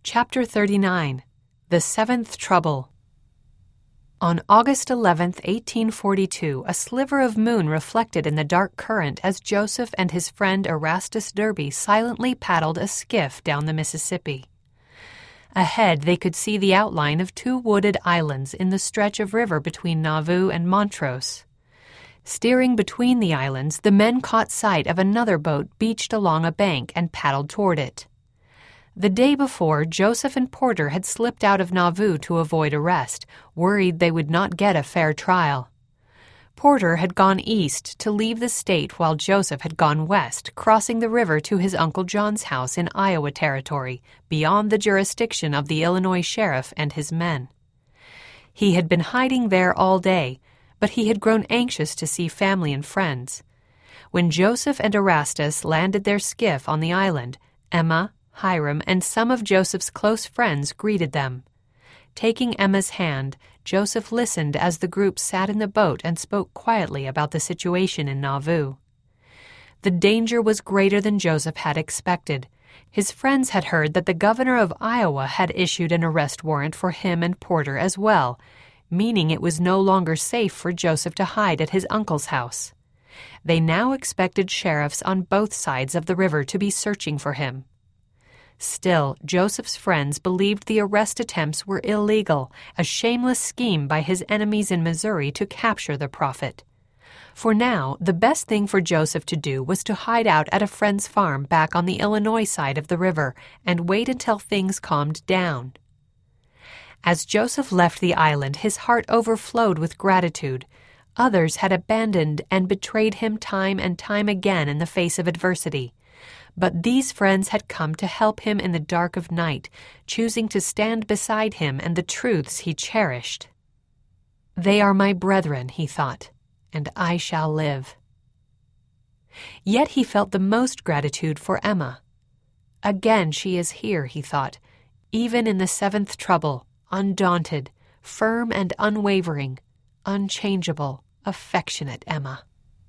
Chapter 39. The Seventh Trouble. On August 11, 1842, a sliver of moon reflected in the dark current as Joseph and his friend Erastus Derby silently paddled a skiff down the Mississippi. Ahead they could see the outline of two wooded islands in the stretch of river between Nauvoo and Montrose. Steering between the islands, the men caught sight of another boat beached along a bank and paddled toward it. The day before, Joseph and Porter had slipped out of Nauvoo to avoid arrest, worried they would not get a fair trial. Porter had gone east to leave the state while Joseph had gone west, crossing the river to his Uncle John's house in Iowa Territory, beyond the jurisdiction of the Illinois sheriff and his men. He had been hiding there all day, but he had grown anxious to see family and friends. When Joseph and Erastus landed their skiff on the island, Emma, Hiram, and some of Joseph's close friends greeted them. Taking Emma's hand, Joseph listened as the group sat in the boat and spoke quietly about the situation in Nauvoo. The danger was greater than Joseph had expected. His friends had heard that the governor of Iowa had issued an arrest warrant for him and Porter as well, meaning it was no longer safe for Joseph to hide at his uncle's house. They now expected sheriffs on both sides of the river to be searching for him. Still, Joseph's friends believed the arrest attempts were illegal, a shameless scheme by his enemies in Missouri to capture the prophet. For now, the best thing for Joseph to do was to hide out at a friend's farm back on the Illinois side of the river and wait until things calmed down. As Joseph left the island, his heart overflowed with gratitude. Others had abandoned and betrayed him time and time again in the face of adversity. But these friends had come to help him in the dark of night, choosing to stand beside him and the truths he cherished. "They are my brethren," he thought, "and I shall live." Yet he felt the most gratitude for Emma. Again she is here, he thought, even in the seventh trouble, undaunted, firm and unwavering, unchangeable, affectionate Emma.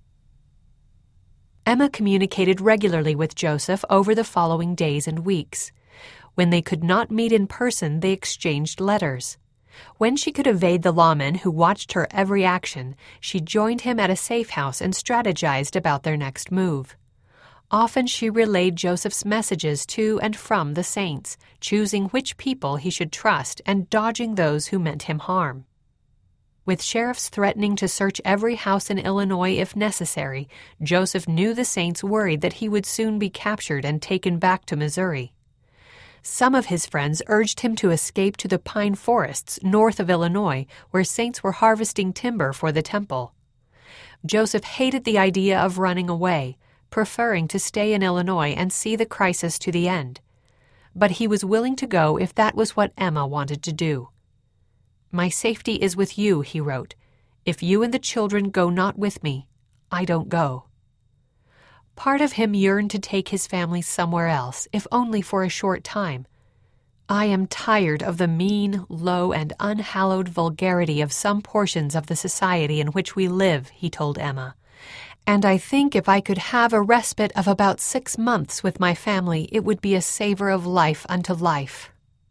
Emma communicated regularly with Joseph over the following days and weeks. When they could not meet in person, they exchanged letters. When she could evade the lawmen who watched her every action, she joined him at a safe house and strategized about their next move. Often she relayed Joseph's messages to and from the saints, choosing which people he should trust and dodging those who meant him harm. With sheriffs threatening to search every house in Illinois if necessary, Joseph knew the saints worried that he would soon be captured and taken back to Missouri. Some of his friends urged him to escape to the pine forests north of Illinois, where saints were harvesting timber for the temple. Joseph hated the idea of running away, preferring to stay in Illinois and see the crisis to the end. But he was willing to go if that was what Emma wanted to do. "My safety is with you," he wrote. "If you and the children go not with me, I don't go." Part of him yearned to take his family somewhere else, if only for a short time. "I am tired of the mean, low, and unhallowed vulgarity of some portions of the society in which we live," he told Emma. "And I think if I could have a respite of about 6 months with my family, it would be a savor of life unto life."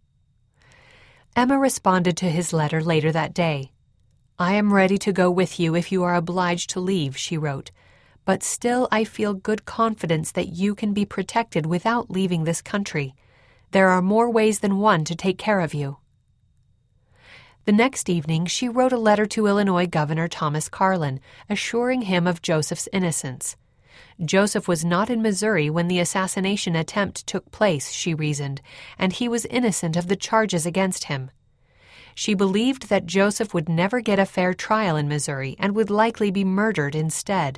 Emma responded to his letter later that day. "I am ready to go with you if you are obliged to leave," she wrote, "but still I feel good confidence that you can be protected without leaving this country. There are more ways than one to take care of you." The next evening she wrote a letter to Illinois Governor Thomas Carlin, assuring him of Joseph's innocence. Joseph was not in Missouri when the assassination attempt took place, she reasoned, and he was innocent of the charges against him. She believed that Joseph would never get a fair trial in Missouri and would likely be murdered instead.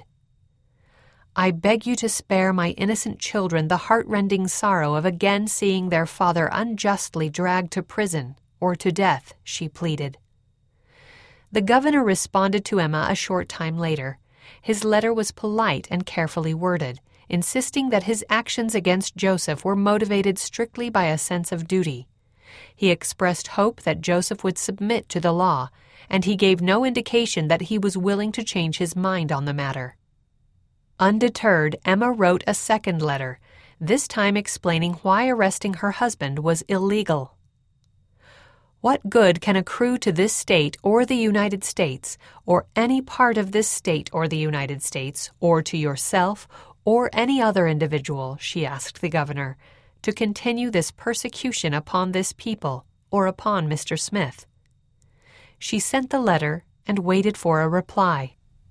"I beg you to spare my innocent children the heart-rending sorrow of again seeing their father unjustly dragged to prison or to death," she pleaded. The governor responded to Emma a short time later. His letter was polite and carefully worded, insisting that his actions against Joseph were motivated strictly by a sense of duty. He expressed hope that Joseph would submit to the law, and he gave no indication that he was willing to change his mind on the matter. Undeterred, Emma wrote a second letter, this time explaining why arresting her husband was illegal. What good can accrue to this state or the United States, or any part of this state or the United States, or to yourself or any other individual, she asked the governor, to continue this persecution upon this people or upon Mr. Smith? She sent the letter and waited for a reply.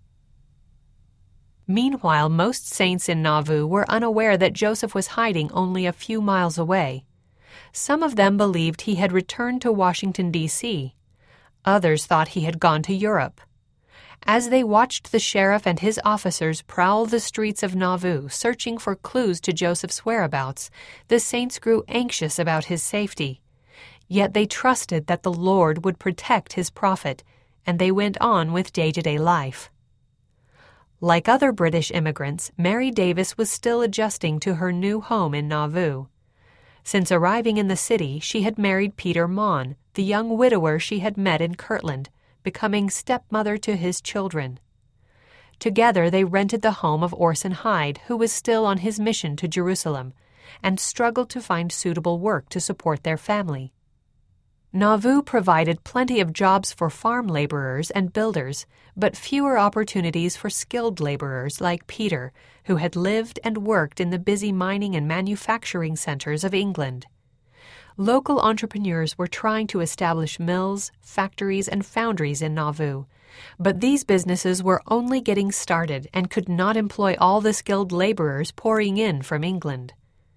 Meanwhile, most saints in Nauvoo were unaware that Joseph was hiding only a few miles away. Some of them believed he had returned to Washington, D.C. Others thought he had gone to Europe. As they watched the sheriff and his officers prowl the streets of Nauvoo, searching for clues to Joseph's whereabouts, the saints grew anxious about his safety. Yet they trusted that the Lord would protect his prophet, and they went on with day-to-day life. Like other British immigrants, Mary Davis was still adjusting to her new home in Nauvoo. Since arriving in the city, she had married Peter Maughan, the young widower she had met in Kirtland, becoming stepmother to his children. Together they rented the home of Orson Hyde, who was still on his mission to Jerusalem, and struggled to find suitable work to support their family. Nauvoo provided plenty of jobs for farm laborers and builders, but fewer opportunities for skilled laborers like Peter, who had lived and worked in the busy mining and manufacturing centers of England. Local entrepreneurs were trying to establish mills, factories, and foundries in Nauvoo, but these businesses were only getting started and could not employ all the skilled laborers pouring in from England.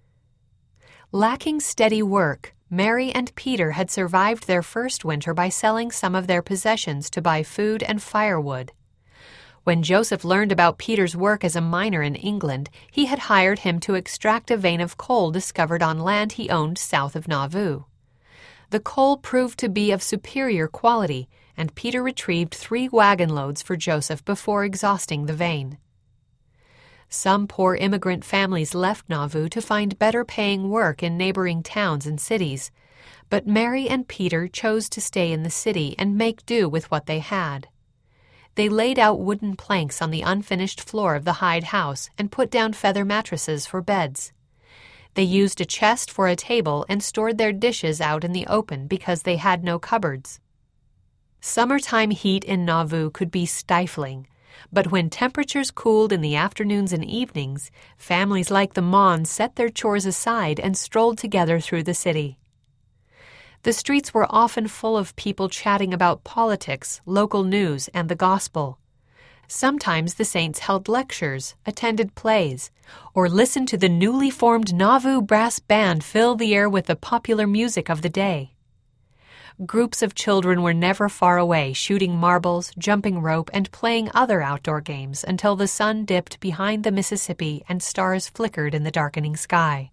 Lacking steady work, Mary and Peter had survived their first winter by selling some of their possessions to buy food and firewood. When Joseph learned about Peter's work as a miner in England, he had hired him to extract a vein of coal discovered on land he owned south of Nauvoo. The coal proved to be of superior quality, and Peter retrieved 3 wagon loads for Joseph before exhausting the vein. Some poor immigrant families left Nauvoo to find better-paying work in neighboring towns and cities, but Mary and Peter chose to stay in the city and make do with what they had. They laid out wooden planks on the unfinished floor of the Hyde house and put down feather mattresses for beds. They used a chest for a table and stored their dishes out in the open because they had no cupboards. Summertime heat in Nauvoo could be stifling, but when temperatures cooled in the afternoons and evenings, families like the Maughans set their chores aside and strolled together through the city. The streets were often full of people chatting about politics, local news, and the gospel. Sometimes the saints held lectures, attended plays, or listened to the newly formed Nauvoo Brass Band fill the air with the popular music of the day. Groups of children were never far away, shooting marbles, jumping rope, and playing other outdoor games until the sun dipped behind the Mississippi and stars flickered in the darkening sky.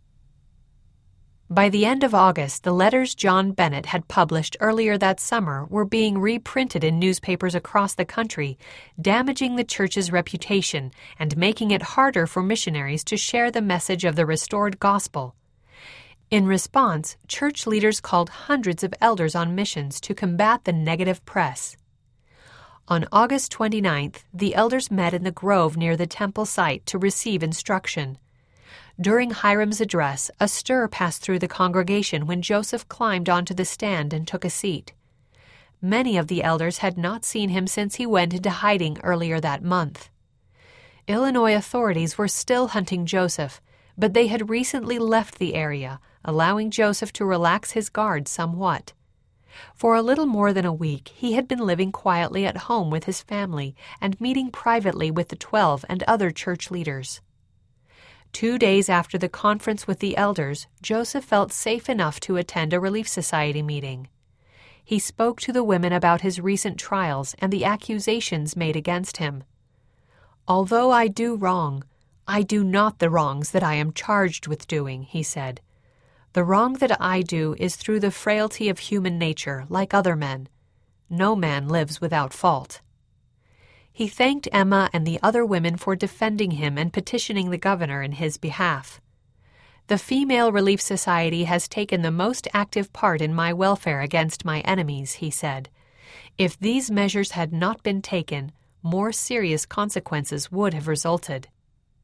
By the end of August, the letters John Bennett had published earlier that summer were being reprinted in newspapers across the country, damaging the church's reputation and making it harder for missionaries to share the message of the restored gospel. In response, church leaders called hundreds of elders on missions to combat the negative press. On August 29th, the elders met in the grove near the temple site to receive instruction. During Hiram's address, a stir passed through the congregation when Joseph climbed onto the stand and took a seat. Many of the elders had not seen him since he went into hiding earlier that month. Illinois authorities were still hunting Joseph, but they had recently left the area, allowing Joseph to relax his guard somewhat. For a little more than a week, he had been living quietly at home with his family and meeting privately with the 12 and other church leaders. 2 days after the conference with the elders, Joseph felt safe enough to attend a Relief Society meeting. He spoke to the women about his recent trials and the accusations made against him. "Although I do wrong, I do not the wrongs that I am charged with doing," he said. "The wrong that I do is through the frailty of human nature, like other men. No man lives without fault." He thanked Emma and the other women for defending him and petitioning the governor in his behalf. "The Female Relief Society has taken the most active part in my welfare against my enemies," he said. "If these measures had not been taken, more serious consequences would have resulted."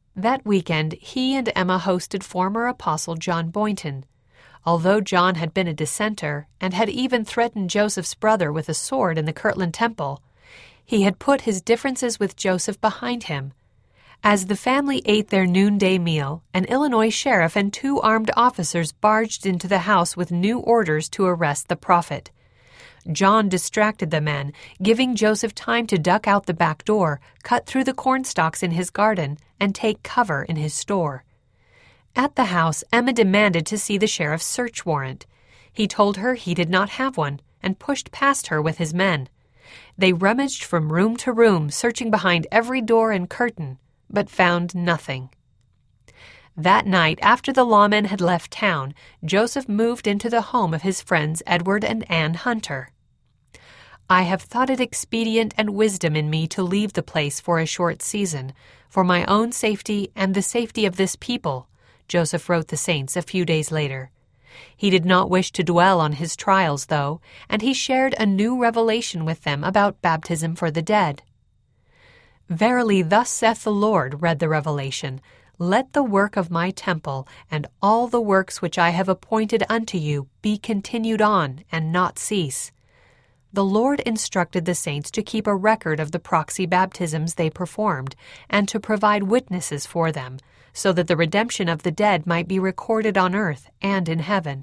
That weekend, he and Emma hosted former apostle John Boynton. Although John had been a dissenter and had even threatened Joseph's brother with a sword in the Kirtland Temple, he had put his differences with Joseph behind him. As the family ate their noonday meal, an Illinois sheriff and 2 armed officers barged into the house with new orders to arrest the prophet. John distracted the men, giving Joseph time to duck out the back door, cut through the cornstalks in his garden, and take cover in his store. At the house, Emma demanded to see the sheriff's search warrant. He told her he did not have one, and pushed past her with his men. They rummaged from room to room, searching behind every door and curtain, but found nothing. That night, after the lawmen had left town, Joseph moved into the home of his friends Edward and Ann Hunter. "I have thought it expedient and wisdom in me to leave the place for a short season, for my own safety and the safety of this people," Joseph wrote the saints a few days later. He did not wish to dwell on his trials, though, and he shared a new revelation with them about baptism for the dead. "Verily, thus saith the Lord," read the revelation, "let the work of my temple and all the works which I have appointed unto you be continued on and not cease." The Lord instructed the saints to keep a record of the proxy baptisms they performed and to provide witnesses for them, so that the redemption of the dead might be recorded on earth and in heaven.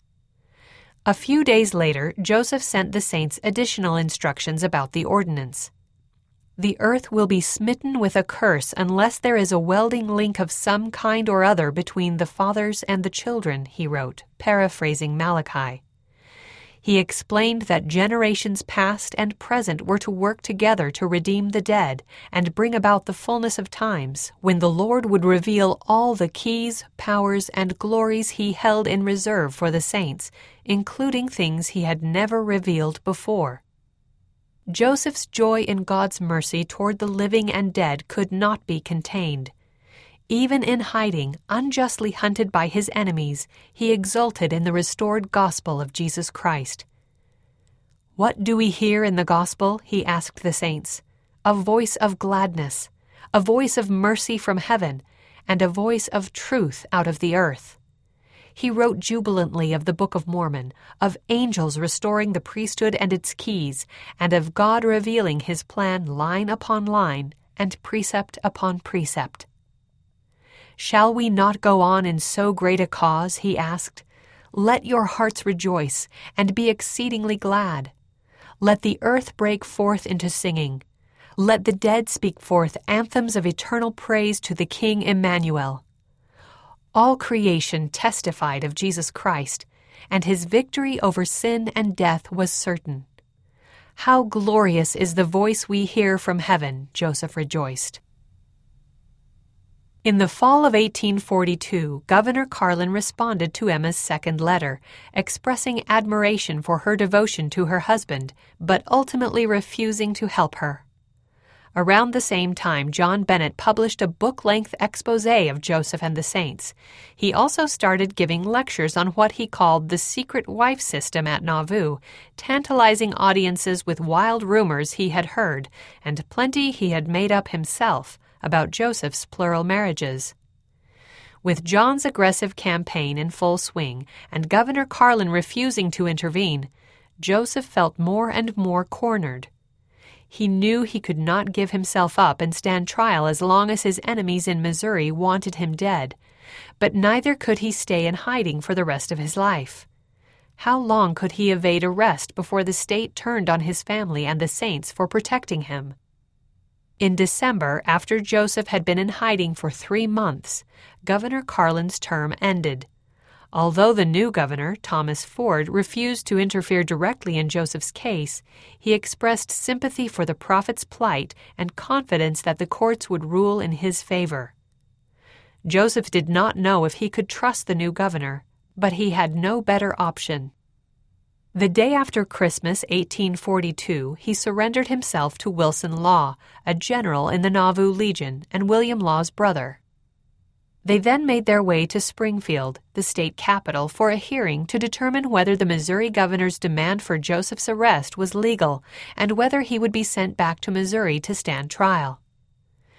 A few days later, Joseph sent the saints additional instructions about the ordinance. "The earth will be smitten with a curse unless there is a welding link of some kind or other between the fathers and the children," he wrote, paraphrasing Malachi. He explained that generations past and present were to work together to redeem the dead and bring about the fullness of times, when the Lord would reveal all the keys, powers, and glories he held in reserve for the saints, including things he had never revealed before. Joseph's joy in God's mercy toward the living and dead could not be contained. Even in hiding, unjustly hunted by his enemies, he exulted in the restored gospel of Jesus Christ. "What do we hear in the gospel?" he asked the saints. "A voice of gladness, a voice of mercy from heaven, and a voice of truth out of the earth." He wrote jubilantly of the Book of Mormon, of angels restoring the priesthood and its keys, and of God revealing his plan line upon line and precept upon precept. "Shall we not go on in so great a cause?" he asked. "Let your hearts rejoice and be exceedingly glad. Let the earth break forth into singing. Let the dead speak forth anthems of eternal praise to the King Emmanuel." All creation testified of Jesus Christ, and his victory over sin and death was certain. "How glorious is the voice we hear from heaven," Joseph rejoiced. In the fall of 1842, Governor Carlin responded to Emma's second letter, expressing admiration for her devotion to her husband, but ultimately refusing to help her. Around the same time, John Bennett published a book-length exposé of Joseph and the saints. He also started giving lectures on what he called the secret wife system at Nauvoo, tantalizing audiences with wild rumors he had heard, and plenty he had made up himself, about Joseph's plural marriages. With John's aggressive campaign in full swing and Governor Carlin refusing to intervene, Joseph felt more and more cornered. He knew he could not give himself up and stand trial as long as his enemies in Missouri wanted him dead, but neither could he stay in hiding for the rest of his life. How long could he evade arrest before the state turned on his family and the saints for protecting him? In December, after Joseph had been in hiding for 3 months, Governor Carlin's term ended. Although the new governor, Thomas Ford, refused to interfere directly in Joseph's case, he expressed sympathy for the prophet's plight and confidence that the courts would rule in his favor. Joseph did not know if he could trust the new governor, but he had no better option. The day after Christmas, 1842, he surrendered himself to Wilson Law, a general in the Nauvoo Legion and William Law's brother. They then made their way to Springfield, the state capital, for a hearing to determine whether the Missouri governor's demand for Joseph's arrest was legal and whether he would be sent back to Missouri to stand trial.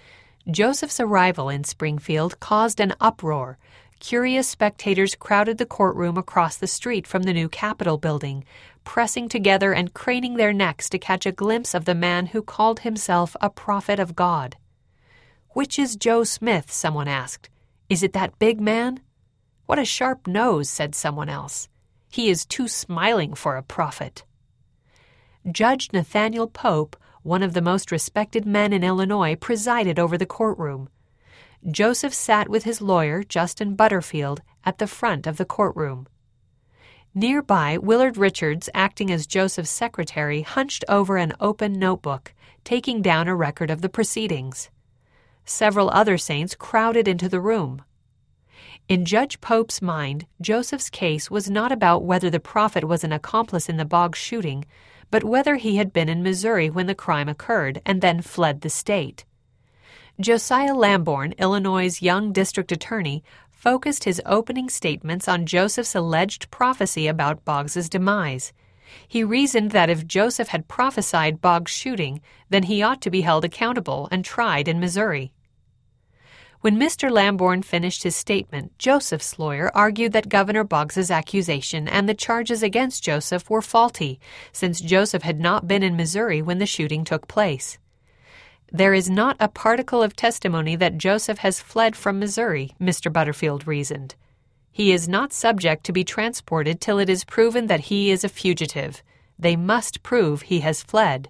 Joseph's arrival in Springfield caused an uproar. Curious spectators crowded the courtroom across the street from the new Capitol building, pressing together and craning their necks to catch a glimpse of the man who called himself a prophet of God. "Which is Joe Smith?" someone asked. "Is it that big man?" "What a sharp nose," said someone else. "He is too smiling for a prophet." Judge Nathaniel Pope, one of the most respected men in Illinois, presided over the courtroom. Joseph sat with his lawyer, Justin Butterfield, at the front of the courtroom. Nearby, Willard Richards, acting as Joseph's secretary, hunched over an open notebook, taking down a record of the proceedings. Several other saints crowded into the room. In Judge Pope's mind, Joseph's case was not about whether the prophet was an accomplice in the Boggs shooting, but whether he had been in Missouri when the crime occurred and then fled the state. Josiah Lamborn, Illinois' young district attorney, focused his opening statements on Joseph's alleged prophecy about Boggs's demise. He reasoned that if Joseph had prophesied Boggs' shooting, then he ought to be held accountable and tried in Missouri. When Mr. Lamborn finished his statement, Joseph's lawyer argued that Governor Boggs's accusation and the charges against Joseph were faulty, since Joseph had not been in Missouri when the shooting took place. "There is not a particle of testimony that Joseph has fled from Missouri," Mr. Butterfield reasoned. "He is not subject to be transported till it is proven that he is a fugitive. They must prove he has fled."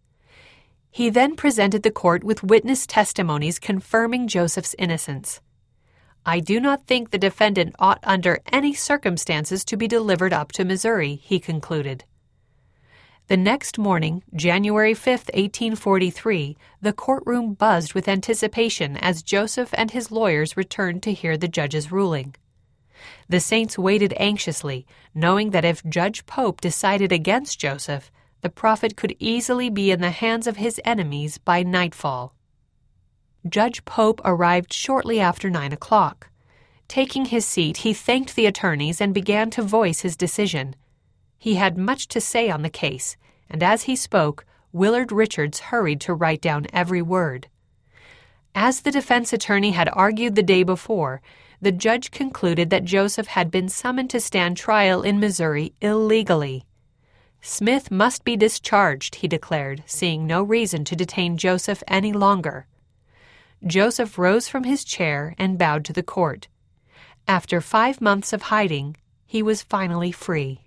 He then presented the court with witness testimonies confirming Joseph's innocence. "I do not think the defendant ought under any circumstances to be delivered up to Missouri," he concluded. The next morning, January 5, 1843, the courtroom buzzed with anticipation as Joseph and his lawyers returned to hear the judge's ruling. The saints waited anxiously, knowing that if Judge Pope decided against Joseph, the prophet could easily be in the hands of his enemies by nightfall. Judge Pope arrived shortly after 9 o'clock. Taking his seat, he thanked the attorneys and began to voice his decision. He had much to say on the case, and as he spoke, Willard Richards hurried to write down every word. As the defense attorney had argued the day before, the judge concluded that Joseph had been summoned to stand trial in Missouri illegally. Smith must be discharged, he declared, seeing no reason to detain Joseph any longer. Joseph rose from his chair and bowed to the court. After 5 months of hiding, he was finally free.